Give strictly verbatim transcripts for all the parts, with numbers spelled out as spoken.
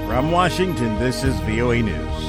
From Washington, this is V O A News.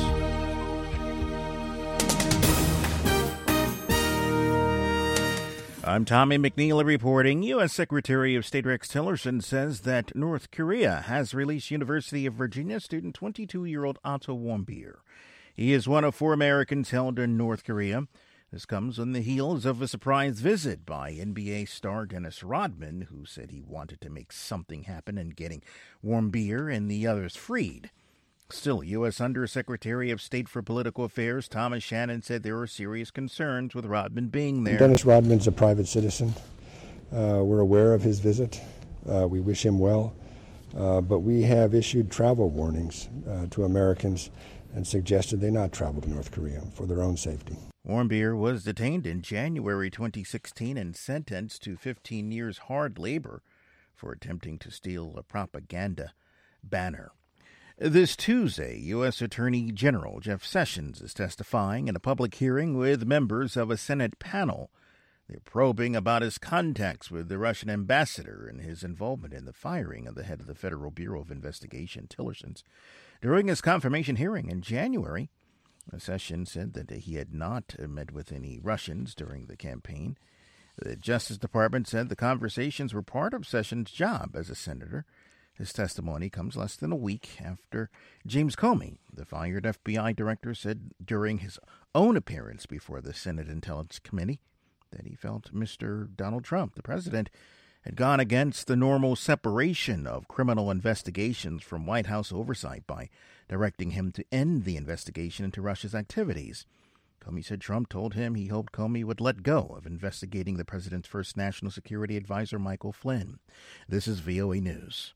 I'm Tommy McNeil reporting. U S. Secretary of State Rex Tillerson says that North Korea has released University of Virginia student twenty-two-year-old Otto Warmbier. He is one of four Americans held in North Korea. This comes on the heels of a surprise visit by N B A star Dennis Rodman, who said he wanted to make something happen in getting Warmbier and the others freed. Still, U S. Undersecretary of State for Political Affairs Thomas Shannon said there are serious concerns with Rodman being there. Dennis Rodman's a private citizen. Uh, we're aware of his visit. Uh, we wish him well. Uh, but we have issued travel warnings uh, to Americans and suggested they not travel to North Korea for their own safety. Warmbier was detained in January twenty sixteen and sentenced to fifteen years hard labor for attempting to steal a propaganda banner. This Tuesday, U S. Attorney General Jeff Sessions is testifying in a public hearing with members of a Senate panel. They're probing about his contacts with the Russian ambassador and his involvement in the firing of the head of the Federal Bureau of Investigation, Tillerson's. During his confirmation hearing in January, Sessions said that he had not met with any Russians during the campaign. The Justice Department said the conversations were part of Sessions' job as a senator. His testimony comes less than a week after James Comey, the fired F B I director, said during his own appearance before the Senate Intelligence Committee that he felt Mister Donald Trump, the president, had gone against the normal separation of criminal investigations from White House oversight by directing him to end the investigation into Russia's activities. Comey said Trump told him he hoped Comey would let go of investigating the president's first national security advisor, Michael Flynn. This is V O A News.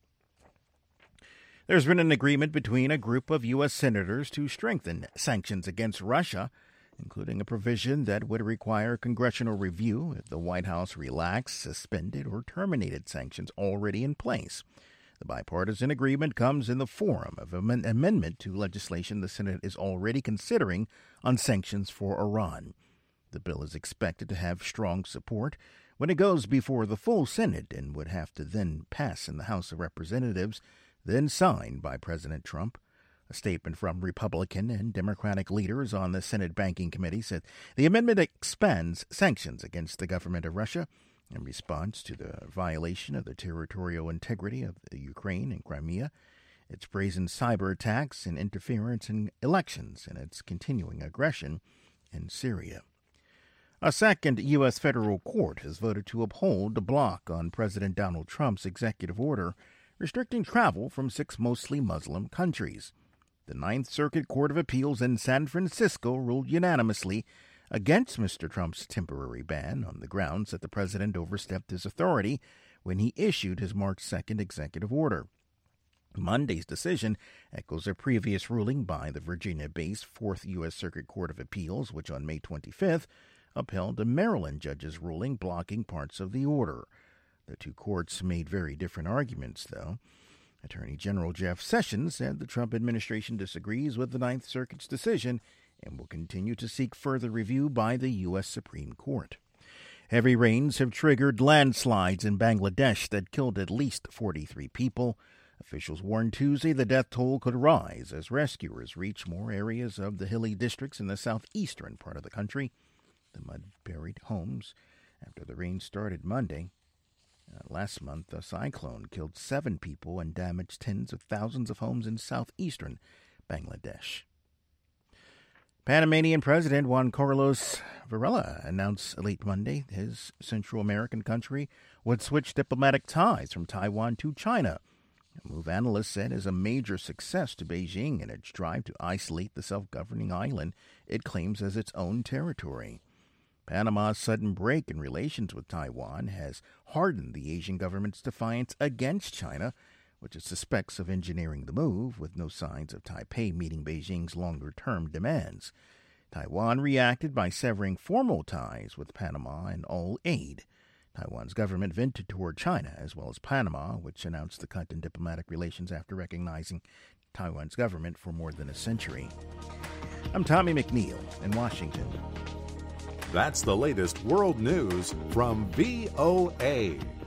There's been an agreement between a group of U S senators to strengthen sanctions against Russia, including a provision that would require congressional review if the White House relaxed, suspended, or terminated sanctions already in place. The bipartisan agreement comes in the form of an amendment to legislation the Senate is already considering on sanctions for Iran. The bill is expected to have strong support when it goes before the full Senate and would have to then pass in the House of Representatives, then signed by President Trump. A statement from Republican and Democratic leaders on the Senate Banking Committee said the amendment expands sanctions against the government of Russia in response to the violation of the territorial integrity of the Ukraine and Crimea, its brazen cyber attacks and interference in elections, and its continuing aggression in Syria. A second U S federal court has voted to uphold the block on President Donald Trump's executive order restricting travel from six mostly Muslim countries. The Ninth Circuit Court of Appeals in San Francisco ruled unanimously against Mister Trump's temporary ban on the grounds that the president overstepped his authority when he issued his March second executive order. Monday's decision echoes a previous ruling by the Virginia-based Fourth U S. Circuit Court of Appeals, which on May twenty-fifth upheld a Maryland judge's ruling blocking parts of the order. The two courts made very different arguments, though. Attorney General Jeff Sessions said the Trump administration disagrees with the Ninth Circuit's decision and will continue to seek further review by the U S. Supreme Court. Heavy rains have triggered landslides in Bangladesh that killed at least forty-three people. Officials warned Tuesday the death toll could rise as rescuers reach more areas of the hilly districts in the southeastern part of the country. The mud buried homes after the rain started Monday. Uh, last month, a cyclone killed seven people and damaged tens of thousands of homes in southeastern Bangladesh. Panamanian President Juan Carlos Varela announced late Monday his Central American country would switch diplomatic ties from Taiwan to China, a move analysts said is a major success to Beijing in its drive to isolate the self-governing island it claims as its own territory. Panama's sudden break in relations with Taiwan has hardened the Asian government's defiance against China, which it suspects of engineering the move, with no signs of Taipei meeting Beijing's longer-term demands. Taiwan reacted by severing formal ties with Panama and all aid. Taiwan's government vented toward China, as well as Panama, which announced the cut in diplomatic relations after recognizing Taiwan's government for more than a century. I'm Tommy McNeil in Washington. That's the latest world news from V O A.